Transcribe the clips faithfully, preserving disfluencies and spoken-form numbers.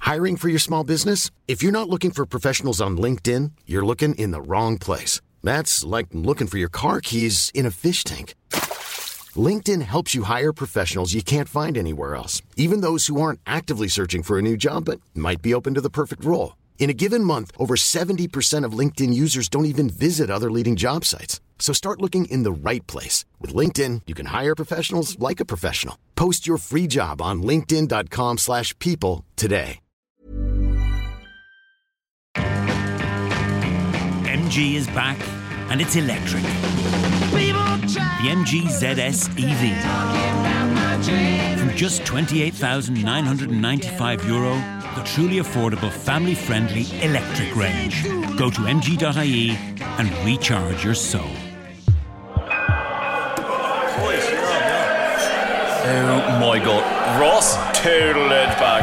Hiring for your small business? If you're not looking for professionals on LinkedIn, you're looking in the wrong place. That's like looking for your car keys in a fish tank. LinkedIn helps you hire professionals you can't find anywhere else, even those who aren't actively searching for a new job but might be open to the perfect role. In a given month, over seventy percent of LinkedIn users don't even visit other leading job sites. So start looking in the right place. With LinkedIn, you can hire professionals like a professional. Post your free job on linkedin.com slash people today. M G is back, and it's electric. The M G Z S E V. From just twenty-eight thousand nine hundred ninety-five euro, the truly affordable, family-friendly electric range. Go to m g dot i e and recharge your soul. Oh my god, Ross total edge back.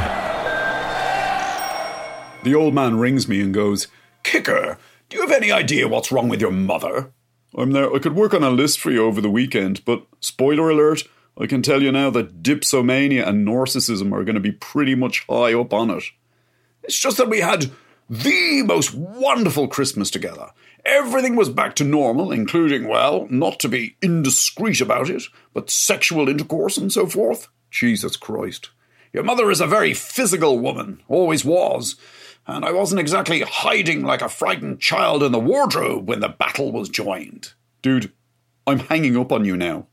The old man rings me and goes, "Kicker, do you have any idea what's wrong with your mother?" I'm there. I could work on a list for you over the weekend, but spoiler alert, I can tell you now that dipsomania and narcissism are going to be pretty much high up on it. It's just that we had the most wonderful Christmas together. Everything was back to normal, including, well, not to be indiscreet about it, but sexual intercourse and so forth. Jesus Christ. Your mother is a very physical woman, always was, and I wasn't exactly hiding like a frightened child in the wardrobe when the battle was joined. Dude, I'm hanging up on you now.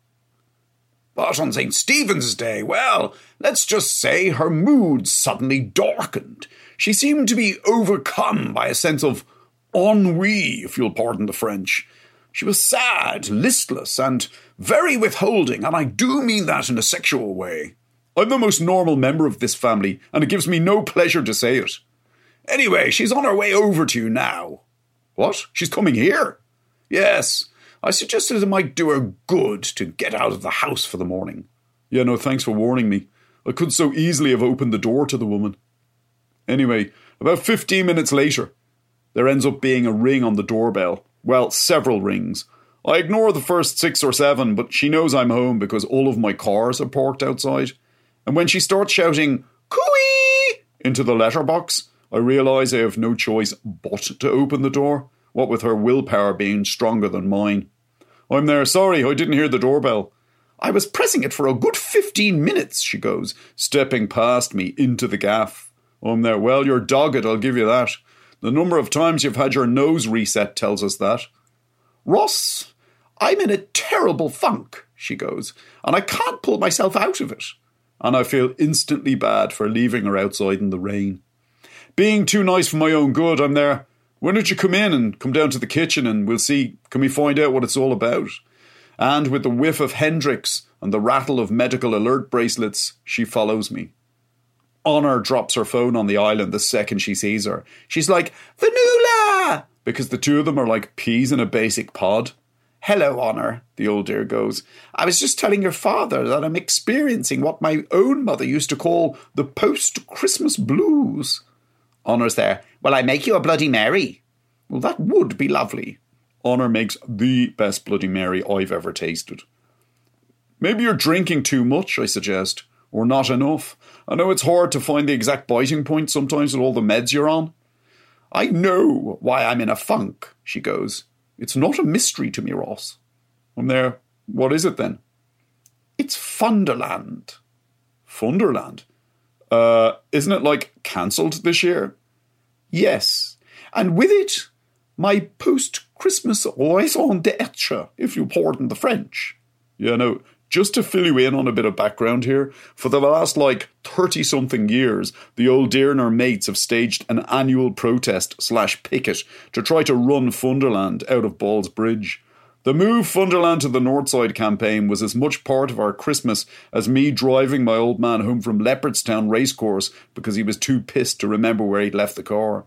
But on Saint Stephen's Day, well, let's just say her mood suddenly darkened. She seemed to be overcome by a sense of ennui, if you'll pardon the French. She was sad, listless, and very withholding, and I do mean that in a sexual way. I'm the most normal member of this family, and it gives me no pleasure to say it. Anyway, she's on her way over to you now. What? She's coming here? Yes. I suggested it might do her good to get out of the house for the morning. Yeah, no, thanks for warning me. I could so easily have opened the door to the woman. Anyway, about fifteen minutes later, there ends up being a ring on the doorbell. Well, several rings. I ignore the first six or seven, but she knows I'm home because all of my cars are parked outside. And when she starts shouting, "Cooey!" into the letterbox, I realise I have no choice but to open the door, what with her willpower being stronger than mine. I'm there. Sorry, I didn't hear the doorbell. I was pressing it for a good fifteen minutes, she goes, stepping past me into the gaff. I'm there. Well, you're dogged, I'll give you that. The number of times you've had your nose reset tells us that. Ross, I'm in a terrible funk, she goes, and I can't pull myself out of it. And I feel instantly bad for leaving her outside in the rain. Being too nice for my own good, I'm there. Why don't you come in and come down to the kitchen and we'll see, can we find out what it's all about? And with the whiff of Hendrix and the rattle of medical alert bracelets, she follows me. Honor drops her phone on the island the second she sees her. She's like, "Vanula!" because the two of them are like peas in a basic pod. "Hello, Honor," the old dear goes. "I was just telling your father that I'm experiencing what my own mother used to call the post-Christmas blues." Honor's there. "Will I make you a Bloody Mary?" "Well, that would be lovely." Honor makes the best Bloody Mary I've ever tasted. "Maybe you're drinking too much," I suggest, "or not enough. I know it's hard to find the exact biting point sometimes with all the meds you're on." "I know why I'm in a funk," she goes. "It's not a mystery to me, Ross." I'm there. What is it then? "It's Funderland." Funderland? Uh, isn't it like cancelled this year? "Yes, and with it, my post-Christmas raison d'etre, if you pardon the French." Yeah, no, just to fill you in on a bit of background here, for the last, like, thirty-something years, the old dear and her mates have staged an annual protest slash picket to try to run Funderland out of Ball's Bridge. The Move Funderland to the Northside campaign was as much part of our Christmas as me driving my old man home from Leopardstown Racecourse because he was too pissed to remember where he'd left the car.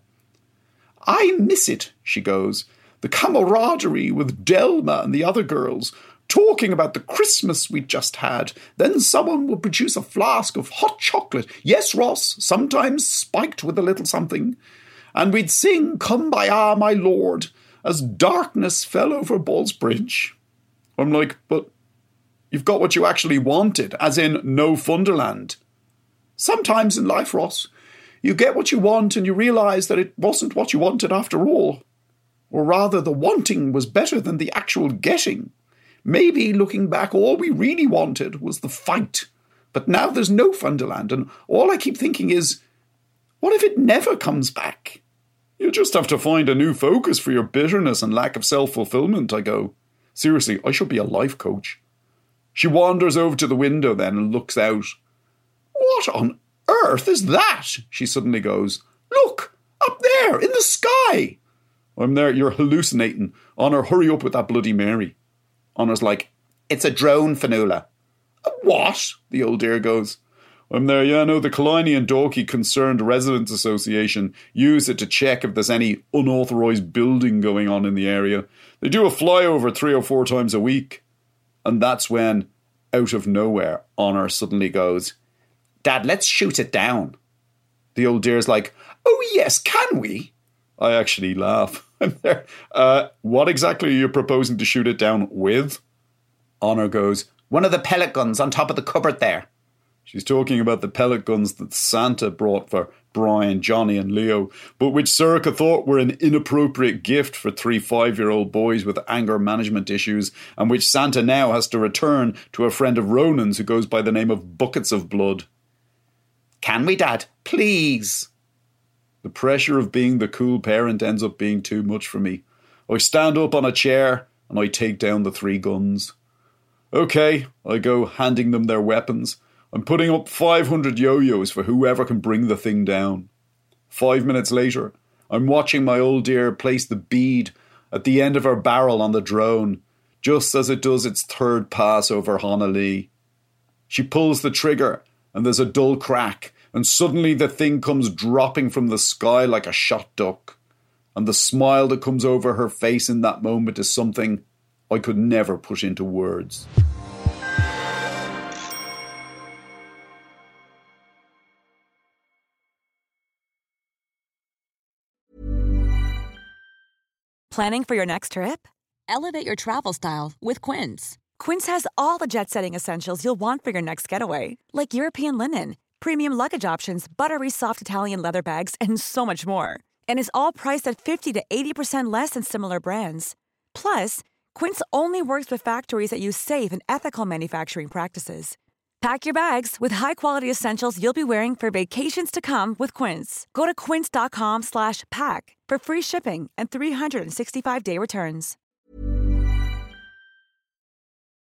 "I miss it," she goes. "The camaraderie with Delma and the other girls, talking about the Christmas we'd just had. Then someone would produce a flask of hot chocolate. Yes, Ross, sometimes spiked with a little something. And we'd sing 'Kumbaya, my lord,' as darkness fell over Ball's Bridge." I'm like, but you've got what you actually wanted, as in no Funderland. "Sometimes in life, Ross, you get what you want and you realise that it wasn't what you wanted after all. Or rather, the wanting was better than the actual getting. Maybe, looking back, all we really wanted was the fight. But now there's no Funderland, and all I keep thinking is, what if it never comes back? You just have to find a new focus for your bitterness and lack of self-fulfillment, I go. Seriously, I should be a life coach. She wanders over to the window then and looks out. What on earth is that? She suddenly goes. Look, up there, in the sky. I'm there, you're hallucinating. Honor, hurry up with that Bloody Mary. Honor's like, it's a drone, Fionnuala. A what? The old dear goes. I'm there, yeah, no, the Killiney and Dalkey Concerned Residents Association use it to check if there's any unauthorised building going on in the area. They do a flyover three or four times a week. And that's when, out of nowhere, Honor suddenly goes, Dad, let's shoot it down. The old dear's like, oh yes, can we? I actually laugh. I'm there. Uh, what exactly are you proposing to shoot it down with? Honor goes, one of the pellet guns on top of the cupboard there. She's talking about the pellet guns that Santa brought for Brian, Johnny and Leo, but which Sorcha thought were an inappropriate gift for three five-year-old boys with anger management issues, and which Santa now has to return to a friend of Ronan's who goes by the name of Buckets of Blood. Can we, Dad? Please. The pressure of being the cool parent ends up being too much for me. I stand up on a chair and I take down the three guns. Okay, I go, handing them their weapons. I'm putting up five hundred yo-yos for whoever can bring the thing down. Five minutes later, I'm watching my old dear place the bead at the end of her barrel on the drone, just as it does its third pass over Honolulu. She pulls the trigger, and there's a dull crack, and suddenly the thing comes dropping from the sky like a shot duck. And the smile that comes over her face in that moment is something I could never put into words. Planning for your next trip? Elevate your travel style with Quince. Quince has all the jet-setting essentials you'll want for your next getaway, like European linen, premium luggage options, buttery soft Italian leather bags, and so much more. And is all priced at fifty to eighty percent less than similar brands. Plus, Quince only works with factories that use safe and ethical manufacturing practices. Pack your bags with high-quality essentials you'll be wearing for vacations to come with Quince. Go to quince.com slash pack for free shipping and three sixty-five day returns.